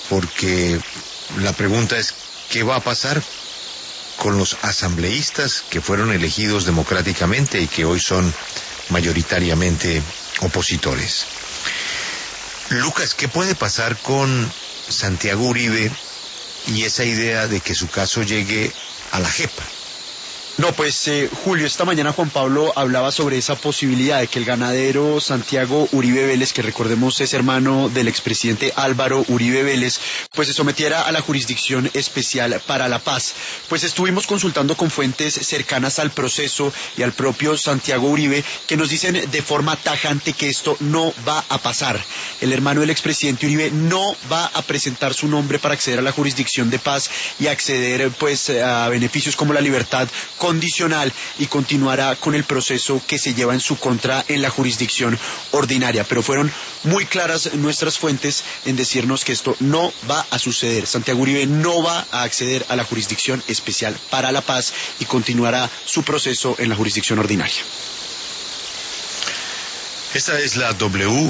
porque la pregunta es, ¿qué va a pasar con los asambleístas que fueron elegidos democráticamente y que hoy son mayoritariamente opositores? Lucas, ¿qué puede pasar con Santiago Uribe y esa idea de que su caso llegue a la JEP? No, pues Julio, esta mañana Juan Pablo hablaba sobre esa posibilidad de que el ganadero Santiago Uribe Vélez, que recordemos es hermano del expresidente Álvaro Uribe Vélez, pues se sometiera a la Jurisdicción Especial para la Paz. Pues estuvimos consultando con fuentes cercanas al proceso y al propio Santiago Uribe, que nos dicen de forma tajante que esto no va a pasar. El hermano del expresidente Uribe no va a presentar su nombre para acceder a la Jurisdicción de Paz y acceder pues a beneficios como la libertad condicional, y continuará con el proceso que se lleva en su contra en la jurisdicción ordinaria. Pero fueron muy claras nuestras fuentes en decirnos que esto no va a suceder. Santiago Uribe no va a acceder a la Jurisdicción Especial para la Paz y continuará su proceso en la jurisdicción ordinaria. Esta es la W.